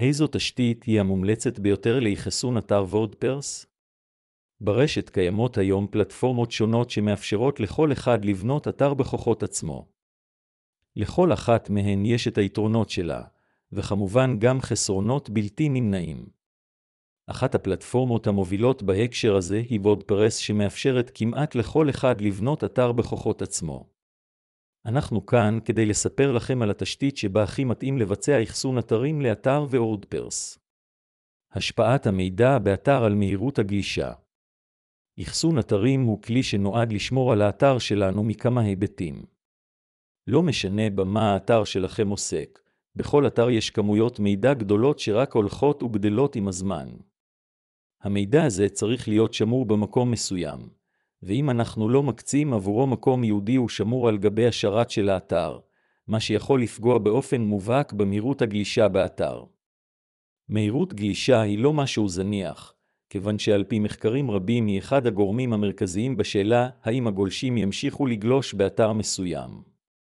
איזו תשתית היא המומלצת ביותר לאחסון אתר וורדפרס? ברשת קיימות היום פלטפורמות שונות שמאפשרות לכל אחד לבנות אתר בכוחות עצמו. לכל אחת מהן יש את היתרונות שלה, וכמובן גם חסרונות בלתי נמנעים. אחת הפלטפורמות המובילות בהקשר הזה היא וורדפרס, שמאפשרת כמעט לכל אחד לבנות אתר בכוחות עצמו. אנחנו כאן כדי לספר לכם על התשתית שבה הכי מתאים לבצע אחסון אתרים לאתר וורדפרס. השפעת המידע באתר על מהירות הגלישה. אחסון אתרים הוא כלי שנועד לשמור על האתר שלנו מכמה היבטים. לא משנה במה האתר שלכם עוסק, בכל אתר יש כמויות מידע גדולות שרק הולכות וגדלות עם הזמן. המידע הזה צריך להיות שמור במקום מסוים, ואם אנחנו לא מקצים עבורו מקום ייעודי הוא שמור על גבי השרת של האתר, מה שיכול לפגוע באופן מובהק במהירות הגלישה באתר. מהירות גלישה היא לא משהו זניח, כיוון שעל פי מחקרים רבים היא אחד הגורמים המרכזיים בשאלה האם הגולשים ימשיכו לגלוש באתר מסוים.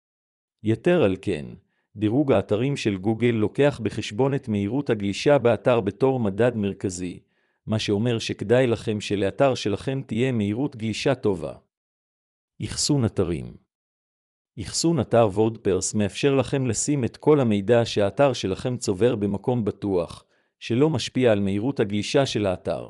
יתר על כן, דירוג האתרים של גוגל לוקח בחשבון את מהירות הגלישה באתר בתור מדד מרכזי, מה שאומר שכדאי לכם שלאתר שלכם תהיה מהירות גלישה טובה. אחסון אתרים. אחסון אתר וורדפרס מאפשר לכם לשים את כל המידע שהאתר שלכם צובר במקום בטוח, שלא משפיע על מהירות הגלישה של האתר.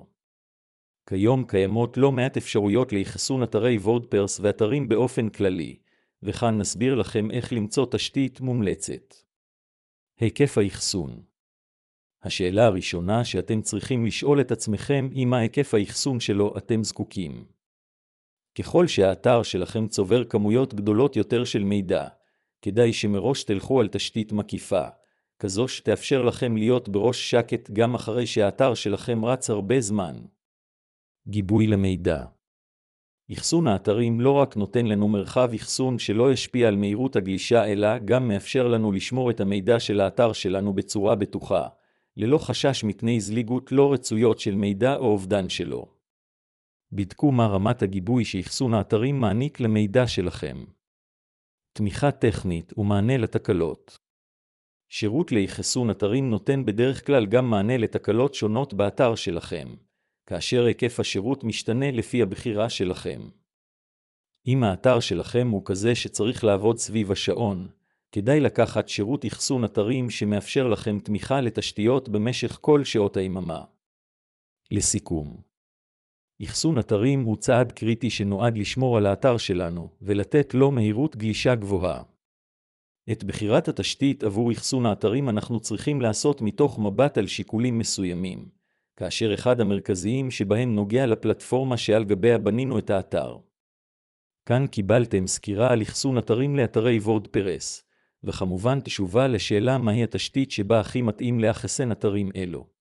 כיום קיימות לא מעט אפשרויות לאחסון אתרי וורדפרס ואתרים באופן כללי, וכאן נסביר לכם איך למצוא תשתית מומלצת. היקף האחסון. השאלה הראשונה שאתם צריכים לשאול את עצמכם היא מה היקף האחסון שלו אתם זקוקים. ככל שהאתר שלכם צובר כמויות גדולות יותר של מידע, כדאי שמראש תלכו על תשתית מקיפה, כזו שתאפשר לכם להיות בראש שקט גם אחרי שהאתר שלכם רץ הרבה זמן. גיבוי למידע. אחסון האתרים לא רק נותן לנו מרחב אחסון שלא ישפיע על מהירות הגלישה, אלא גם מאפשר לנו לשמור את המידע של האתר שלנו בצורה בטוחה, ללא חשש מפני זליגות לא רצויות של מידע או אובדן שלו. בדקו מה רמת הגיבוי שאחסון האתרים מעניק למידע שלכם. תמיכה טכנית ומענה לתקלות. שירות לאחסון אתרים נותן בדרך כלל גם מענה לתקלות שונות באתר שלכם, כאשר היקף השירות משתנה לפי הבחירה שלכם. אם האתר שלכם הוא כזה שצריך לעבוד סביב השעון, כדאי לקחת שירות אחסון אתרים שמאפשר לכם תמיכה לתשתיות במשך כל שעות היממה. לסיכום, אחסון אתרים הוא צעד קריטי שנועד לשמור על האתר שלנו ולתת לו מהירות גלישה גבוהה. את בחירת התשתית עבור אחסון האתרים אנחנו צריכים לעשות מתוך מבט על שיקולים מסוימים, כאשר אחד המרכזיים שבהם נוגע לפלטפורמה שעל גביה בנינו את האתר. כאן קיבלתם סקירה על אחסון אתרים לאתרי וורדפרס, וכמובן תשובה לשאלה מהי התשתית שבה הכי מתאים לאחסן אתרים אלו.